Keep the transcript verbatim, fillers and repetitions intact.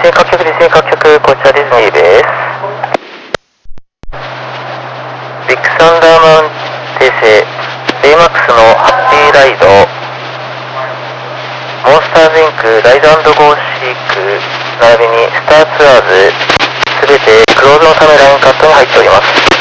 線各局、実践各局、こちらディズニーです。ビッグサンダーマウンテン製 ベイマックス のハッピーライド、モンスターズインク、ライド&ゴーシーク、並びにスターツアーズ、すべてクローズのためラインカットが入っております。